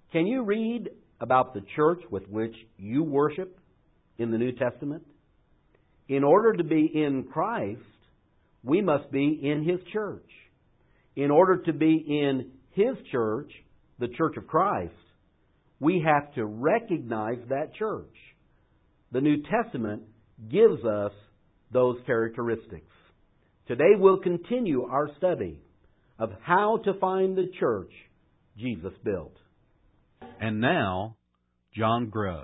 Can you read about the church with which you worship in the New Testament? In order to be in Christ, we must be in His church. In order to be in His church, the Church of Christ, we have to recognize that church. The New Testament gives us those characteristics. Today we'll continue our study of how to find the church Jesus built. And now, John Grubb.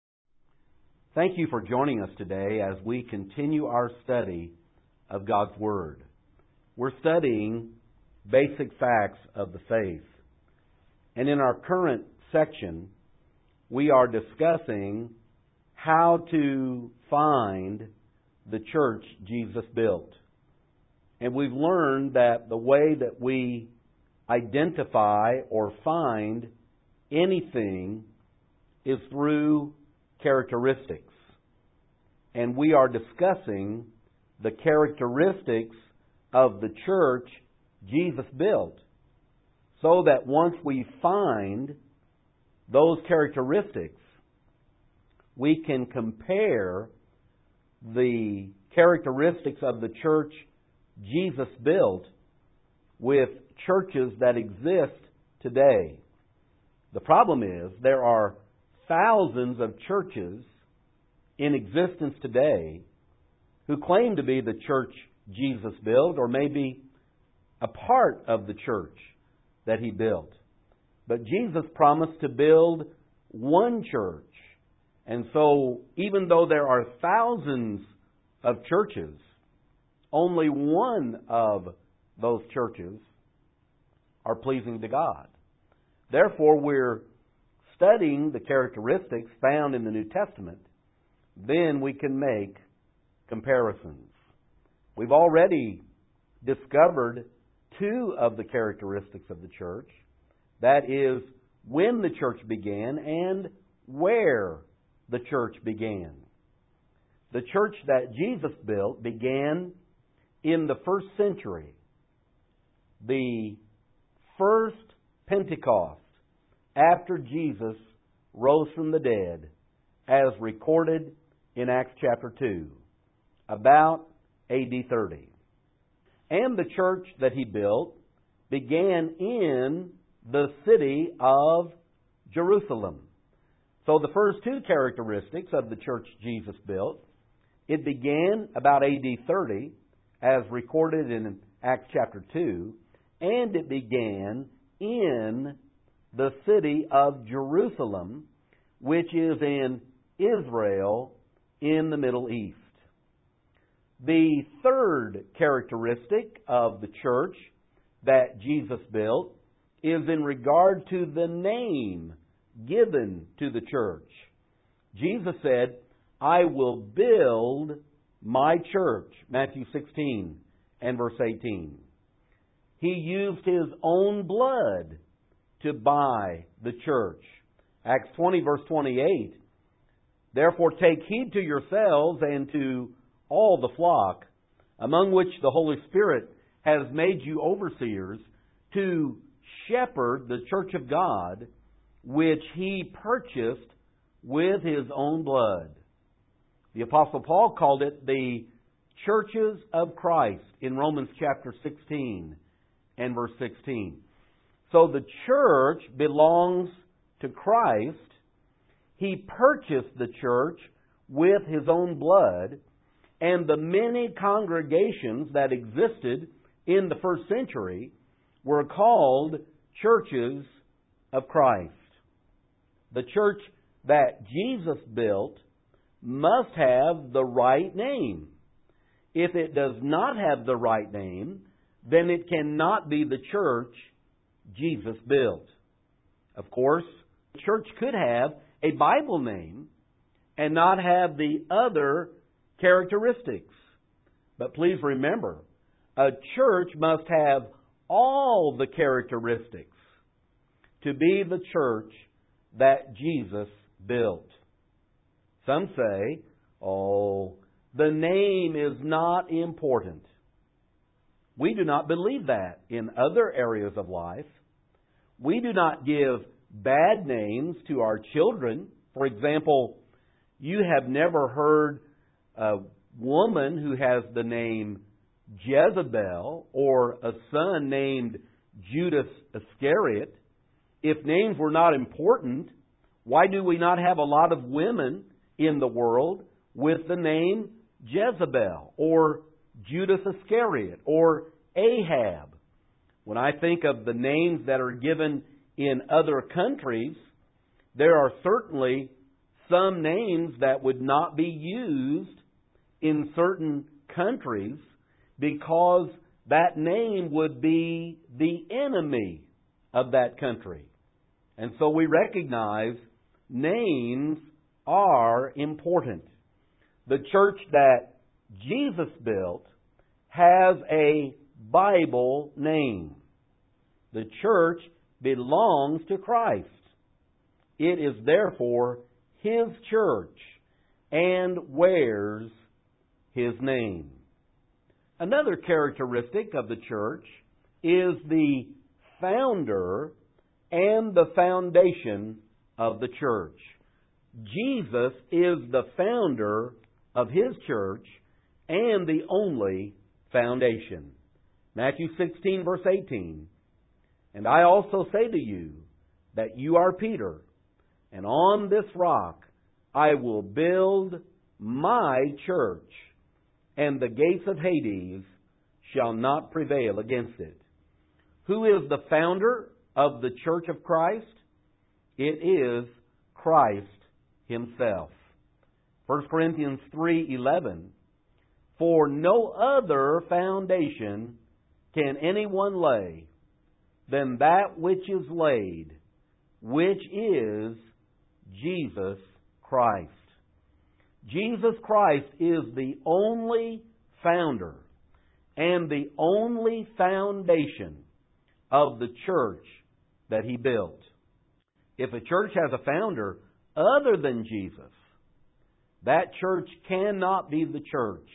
Thank you for joining us today as we continue our study of God's Word. We're studying basic facts of the faith. And in our current section, we are discussing how to find the church Jesus built. And we've learned that the way that we identify or find anything is through characteristics. And we are discussing the characteristics of the church Jesus built, so that once we find those characteristics, we can compare the characteristics of the church Jesus built with churches that exist today. The problem is there are thousands of churches in existence today who claim to be the church Jesus built, or maybe a part of the church that He built. But Jesus promised to build one church. And so, even though there are thousands of churches, only one of those churches are pleasing to God. Therefore, we're studying the characteristics found in the New Testament. Then we can make comparisons. We've already discovered two of the characteristics of the church. That is, when the church began and where the church began. The church that Jesus built began in the first century. The first Pentecost after Jesus rose from the dead, as recorded in Acts chapter 2, about A.D. 30. And the church that He built began in the city of Jerusalem. So the first two characteristics of the church Jesus built, it began about A.D. 30, as recorded in Acts chapter 2, and it began in the city of Jerusalem, which is in Israel in the Middle East. The third characteristic of the church that Jesus built is in regard to the name given to the church. Jesus said, "I will build my church," Matthew 16 and verse 18. He used His own blood to buy the church. Acts 20 verse 28, "Therefore take heed to yourselves and to all the flock, among which the Holy Spirit has made you overseers, to shepherd the church of God, which He purchased with His own blood." The Apostle Paul called it the churches of Christ in Romans chapter 16 and verse 16. So the church belongs to Christ. He purchased the church with His own blood, and the many congregations that existed in the first century were called churches of Christ. The church that Jesus built must have the right name. If it does not have the right name, then it cannot be the church Jesus built. Of course, the church could have a Bible name and not have the other characteristics. But please remember, a church must have all the characteristics to be the church that Jesus built. Some say, the name is not important. We do not believe that in other areas of life. We do not give bad names to our children. For example, you have never heard a woman who has the name Jezebel or a son named Judas Iscariot. If names were not important, why do we not have a lot of women in the world with the name Jezebel or Judas Iscariot or Ahab? When I think of the names that are given in other countries, there are certainly some names that would not be used in certain countries because that name would be the enemy of that country. And so we recognize names are important. The church that Jesus built has a Bible name. The church belongs to Christ. It is therefore His church and wears His name. Another characteristic of the church is the founder and the foundation of the church. Jesus is the founder of His church and the only foundation. Matthew 16, verse 18. And I also say to you that you are Peter, and on this rock I will build my church, and the gates of Hades shall not prevail against it. Who is the founder of the church of Christ? It is Christ Himself. 1 Corinthians 3:11. For no other foundation can anyone lay than that which is laid, which is Jesus Christ. Jesus Christ is the only founder and the only foundation of the church that He built. If a church has a founder other than Jesus, that church cannot be the church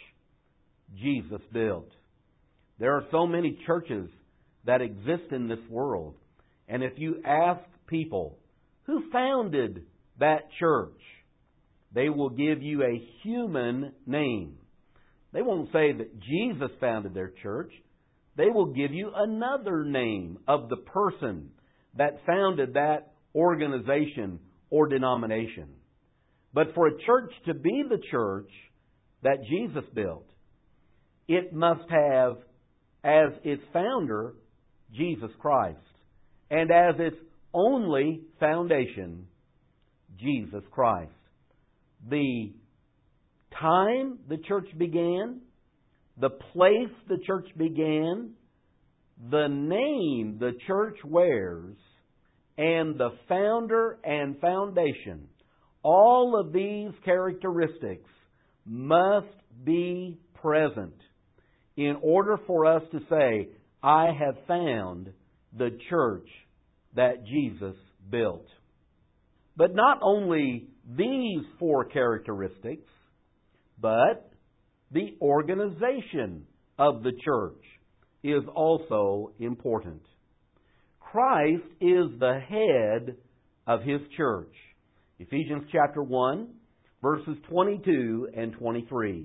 Jesus built. There are so many churches that exist in this world, and if you ask people, who founded that church? They will give you a human name. They won't say that Jesus founded their church. They will give you another name of the person that founded that organization or denomination. But for a church to be the church that Jesus built, it must have as its founder Jesus Christ, and as its only foundation Jesus Christ. The time the church began, the place the church began, the name the church wears, and the founder and foundation, all of these characteristics must be present in order for us to say, I have found the church that Jesus built. But not only these four characteristics, but the organization of the church is also important. Christ is the head of His church. Ephesians chapter 1, verses 22 and 23.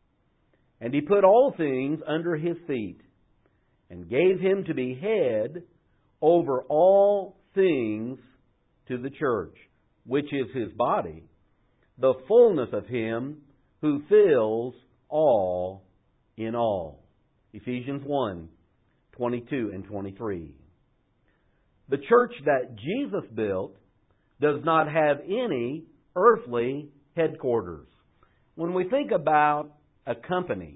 And He put all things under His feet, and gave Him to be head over all things to the church, which is His body, the fullness of Him who fills all in all. Ephesians 1, 22 and 23. The church that Jesus built does not have any earthly headquarters. When we think about a company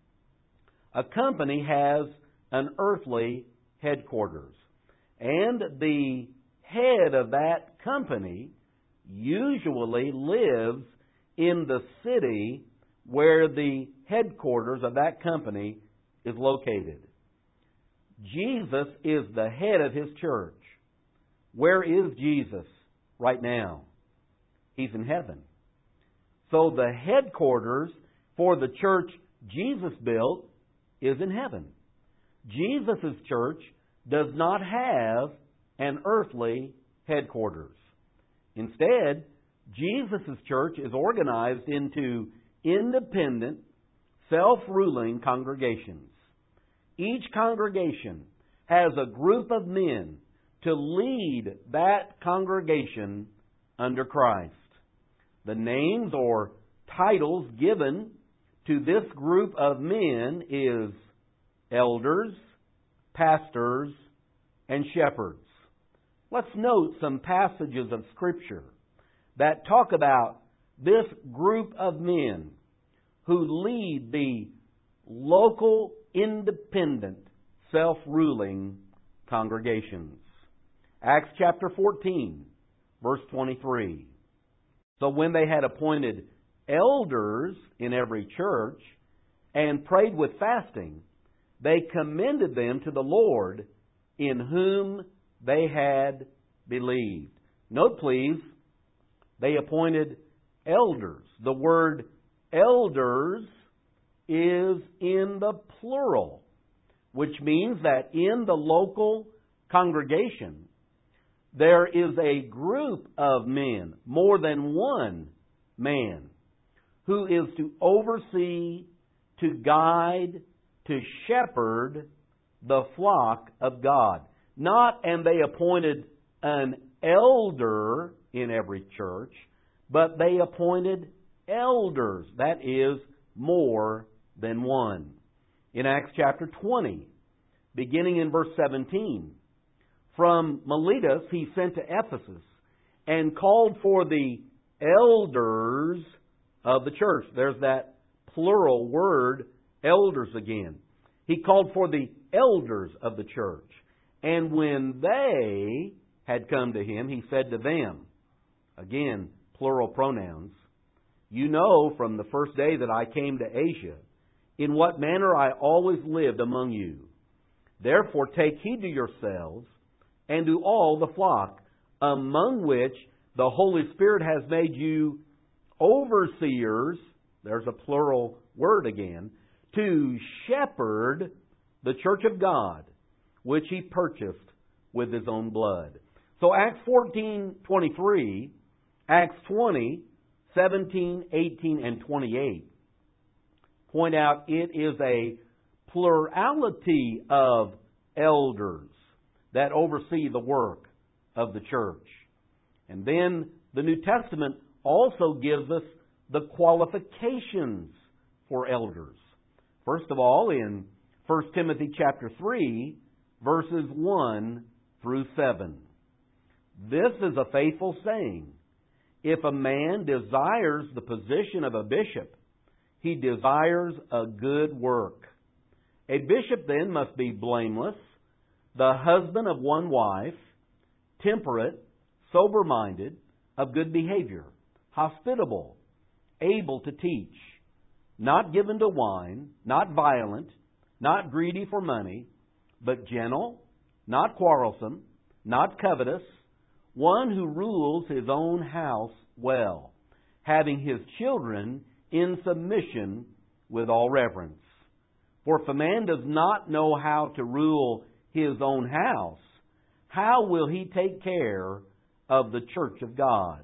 has an earthly headquarters. And the head of that company usually lives in the city where the headquarters of that company is located. Jesus is the head of His church. Where is Jesus right now? He's in heaven. So the headquarters for the church Jesus built is in heaven. Jesus' church does not have an earthly headquarters. Instead, Jesus' church is organized into independent, self-ruling congregations. Each congregation has a group of men to lead that congregation under Christ. The names or titles given to this group of men is elders, pastors, and shepherds. Let's note some passages of Scripture that talk about this group of men who lead the local, independent, self-ruling congregations. Acts chapter 14, verse 23. So when they had appointed elders in every church and prayed with fasting, they commended them to the Lord in whom they had believed. Note, please, they appointed elders. The word elders is in the plural, which means that in the local congregation, there is a group of men, more than one man, who is to oversee, to guide, to shepherd the flock of God. And they appointed an elder in every church, but they appointed elders. That is more than one. In Acts chapter 20, beginning in verse 17, from Miletus he sent to Ephesus and called for the elders of the church. There's that plural word, elders, again. He called for the elders of the church. And when they had come to him, he said to them, again, plural pronouns, "You know from the first day that I came to Asia, in what manner I always lived among you. Therefore take heed to yourselves and to all the flock, among which the Holy Spirit has made you overseers," there's a plural word again, "to shepherd the church of God, which He purchased with His own blood." So Acts 14:23, Acts 20:17, 18, and 28 point out it is a plurality of elders that oversee the work of the church. And then the New Testament also gives us the qualifications for elders. First of all, in 1 Timothy chapter 3, verses 1 through 7. "This is a faithful saying. If a man desires the position of a bishop, he desires a good work. A bishop then must be blameless, the husband of one wife, temperate, sober-minded, of good behavior, hospitable, able to teach, not given to wine, not violent, not greedy for money, but gentle, not quarrelsome, not covetous, one who rules his own house well, having his children in submission with all reverence. For if a man does not know how to rule his own house, how will he take care of the church of God?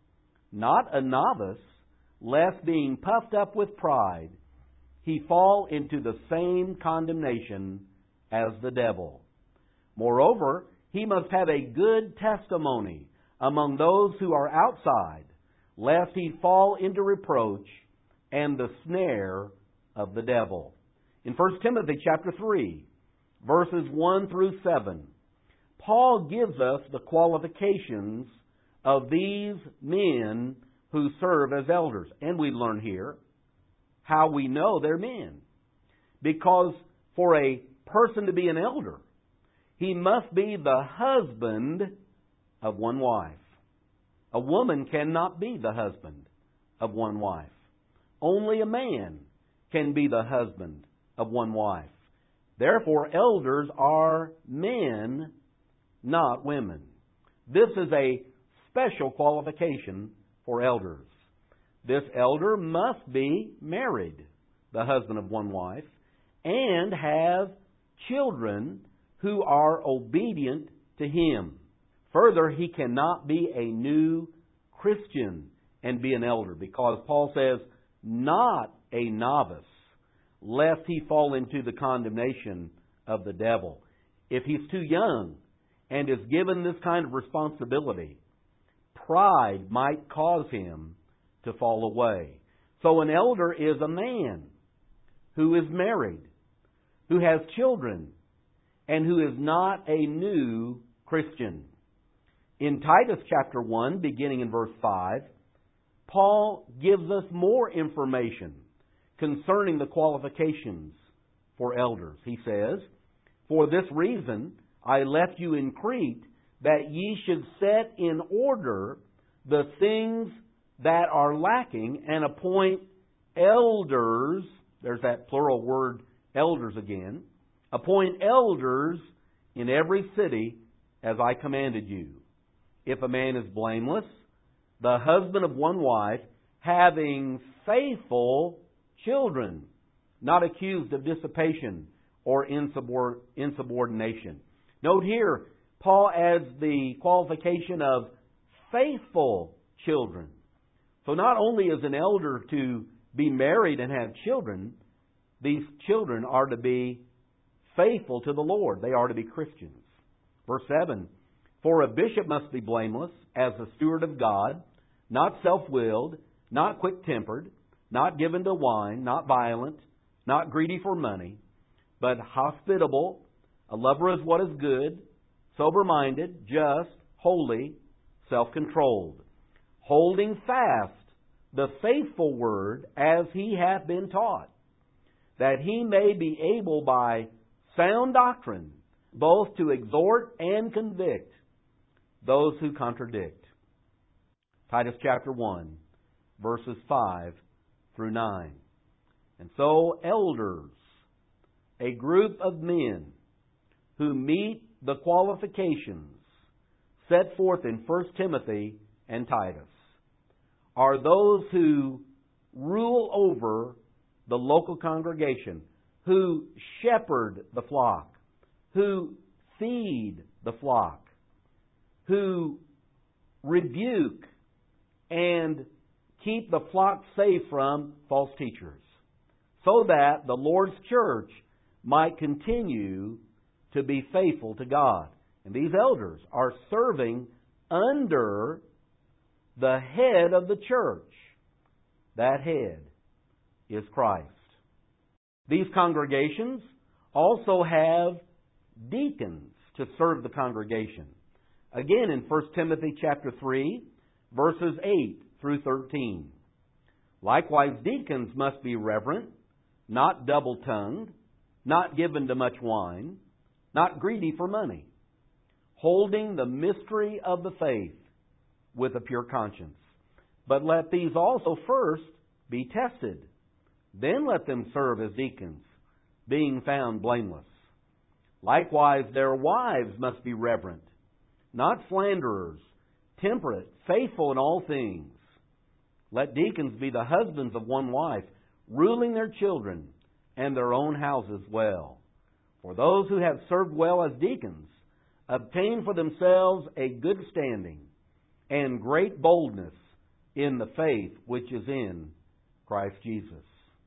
Not a novice, lest being puffed up with pride, he fall into the same condemnation as the devil. Moreover, he must have a good testimony among those who are outside, lest he fall into reproach and the snare of the devil." In 1 Timothy chapter 3, verses 1 through 7, Paul gives us the qualifications of these men who serve as elders. And we learn here how we know they're men. Because for a person to be an elder, he must be the husband of one wife. A woman cannot be the husband of one wife. Only a man can be the husband of one wife. Therefore, elders are men, not women. This is a special qualification for elders. This elder must be married, the husband of one wife, and have children who are obedient to him. Further, he cannot be a new Christian and be an elder, because Paul says, not a novice, lest he fall into the condemnation of the devil. If he's too young and is given this kind of responsibility, pride might cause him to fall away. So an elder is a man who is married, who has children, and who is not a new Christian. In Titus chapter 1, beginning in verse 5, Paul gives us more information concerning the qualifications for elders. He says, "For this reason I left you in Crete, that ye should set in order the things that are lacking, and appoint elders," there's that plural word, elders again, "appoint elders in every city, as I commanded you. If a man is blameless, the husband of one wife, having faithful children, not accused of dissipation or insubordination." Note here, Paul adds the qualification of faithful children. So not only is an elder to be married and have children, these children are to be faithful to the Lord. They are to be Christians. Verse 7, "For a bishop must be blameless, as a steward of God, not self-willed, not quick-tempered, not given to wine, not violent, not greedy for money, but hospitable, a lover of what is good, sober-minded, just, holy, self-controlled, holding fast the faithful word as he hath been taught, that he may be able by sound doctrine both to exhort and convict those who contradict." Titus chapter 1, verses 5 through 9. And so, elders, a group of men who meet the qualifications set forth in 1 Timothy and Titus, are those who rule over the local congregation, who shepherd the flock, who feed the flock, who rebuke and keep the flock safe from false teachers, so that the Lord's church might continue to be faithful to God. And these elders are serving under the head of the church. That head is Christ. These congregations also have deacons to serve the congregation. Again, in 1 Timothy chapter 3, verses 8 through 13. "Likewise, deacons must be reverent, not double-tongued, not given to much wine, not greedy for money, holding the mystery of the faith with a pure conscience. But let these also first be tested. Then let them serve as deacons, being found blameless. Likewise, their wives must be reverent, not slanderers, temperate, faithful in all things. Let deacons be the husbands of one wife, ruling their children and their own houses well. For those who have served well as deacons obtain for themselves a good standing and great boldness in the faith which is in Christ Jesus."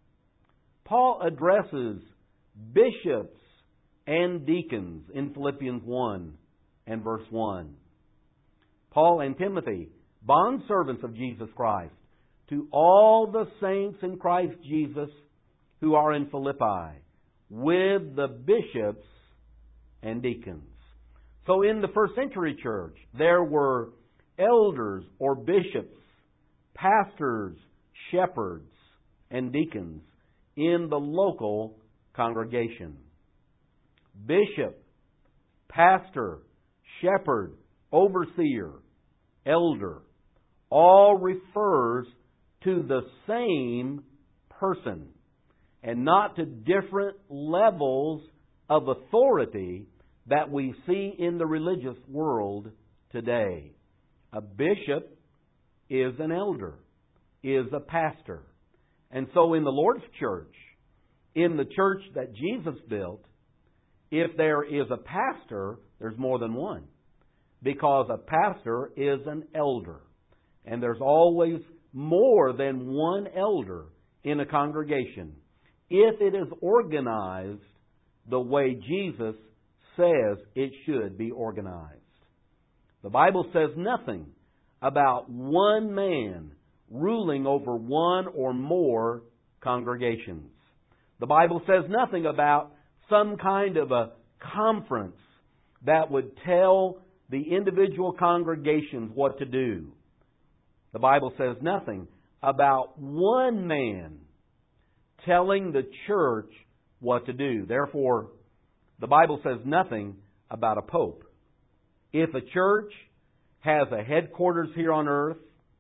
Paul addresses bishops and deacons in Philippians 1 and verse 1. Paul and Timothy, bondservants of Jesus Christ, to all the saints in Christ Jesus who are in Philippi, with the bishops and deacons. So in the first century church, there were elders or bishops, pastors, shepherds, and deacons in the local congregation. Bishop, pastor, shepherd, overseer, elder, all refers to the same person and not to different levels of authority that we see in the religious world today. A bishop is an elder, is a pastor. And so in the Lord's church, in the church that Jesus built, if there is a pastor, there's more than one. because a pastor is an elder. And there's always more than one elder in a congregation if it is organized the way Jesus says it should be organized. The Bible says nothing about one man ruling over one or more congregations. The Bible says nothing about some kind of a conference that would tell the individual congregations what to do. The Bible says nothing about one man telling the church what to do. Therefore, the Bible says nothing about a pope. If a church has a headquarters here on earth,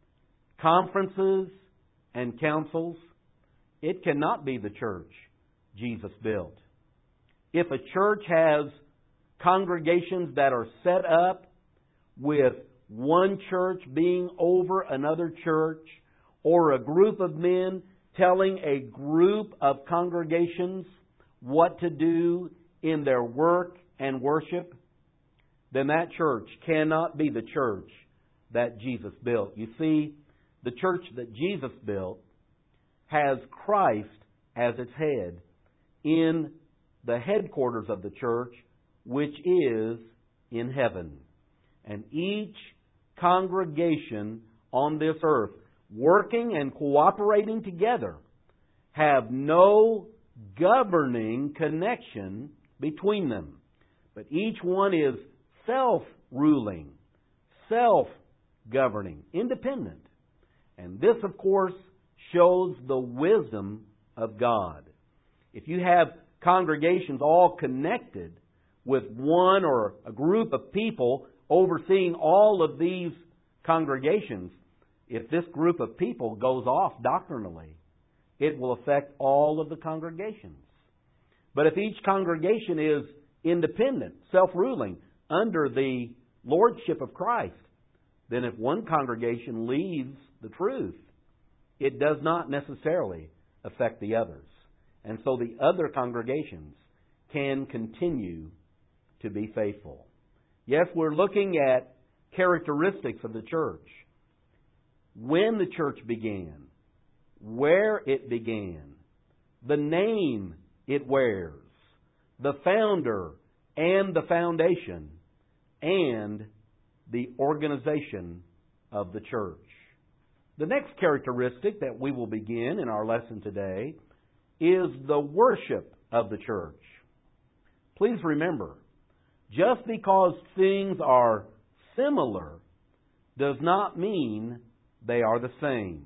conferences and councils, it cannot be the church Jesus built. If a church has congregations that are set up with one church being over another church, or a group of men telling a group of congregations what to do in their work and worship, then that church cannot be the church that Jesus built. You see, the church that Jesus built has Christ as its head in the headquarters of the church, which is in heaven. And each congregation on this earth, working and cooperating together, have no governing connection between them. But each one is self-ruling, self-governing, independent. And this, of course, shows the wisdom of God. If you have congregations all connected with one or a group of people overseeing all of these congregations, if this group of people goes off doctrinally, it will affect all of the congregations. But if each congregation is independent, self-ruling, under the lordship of Christ, then if one congregation leaves the truth, it does not necessarily affect the others. And so the other congregations can continue to be faithful. Yes, we're looking at characteristics of the church. When the church began, where it began, the name it wears, the founder and the foundation, and the organization of the church. The next characteristic that we will begin in our lesson today is the worship of the church. Please remember, just because things are similar does not mean they are the same.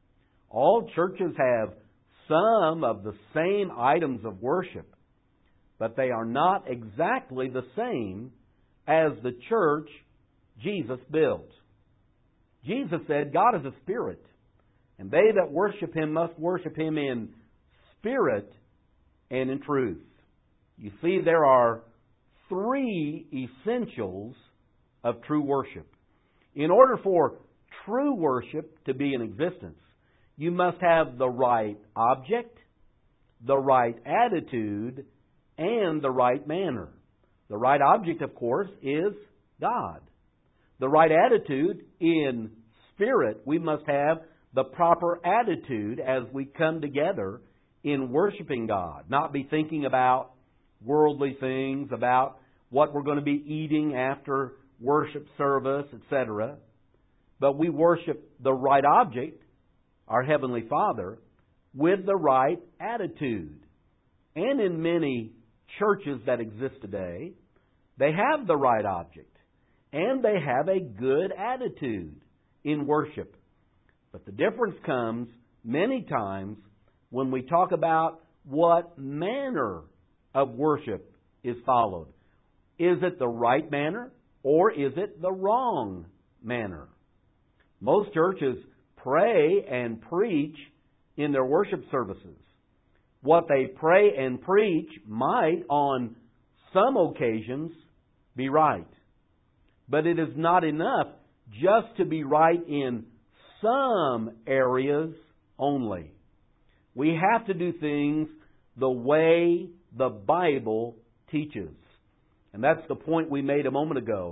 All churches have some of the same items of worship, but they are not exactly the same as the church Jesus built. Jesus said, God is a spirit, and they that worship Him must worship Him in spirit and in truth. You see, there are three essentials of true worship. In order for true worship to be in existence, you must have the right object, the right attitude, and the right manner. The right object, of course, is God. The right attitude, in spirit, we must have the proper attitude as we come together in worshiping God. Not be thinking about worldly things, about what we're going to be eating after worship service, etc. But we worship the right object, our Heavenly Father, with the right attitude. And in many churches that exist today, they have the right object, and they have a good attitude in worship. But the difference comes many times when we talk about what manner of worship is followed. Is it the right manner, or is it the wrong manner? Most churches pray and preach in their worship services. What they pray and preach might, on some occasions, be right. But it is not enough just to be right in some areas only. We have to do things the way the Bible teaches. And that's the point we made a moment ago.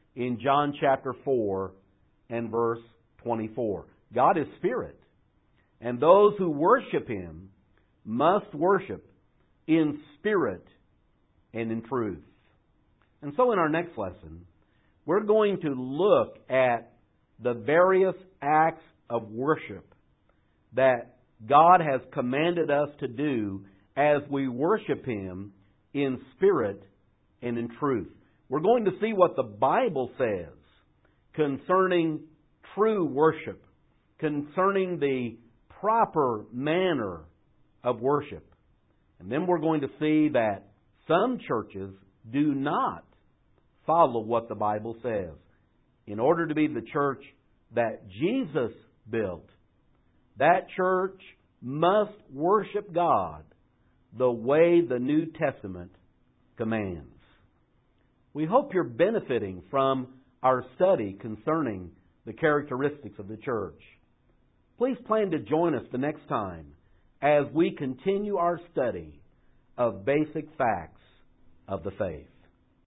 in John chapter 4 and verse 24. God is Spirit, and those who worship Him must worship in spirit and in truth. And so in our next lesson, we're going to look at the various acts of worship that God has commanded us to do as we worship Him in spirit and in truth. We're going to see what the Bible says concerning true worship, concerning the proper manner of worship. And then we're going to see that some churches do not follow what the Bible says. In order to be the church that Jesus built, that church must worship God the way the New Testament commands. We hope you're benefiting from our study concerning the characteristics of the church. Please plan to join us the next time as we continue our study of basic facts of the faith.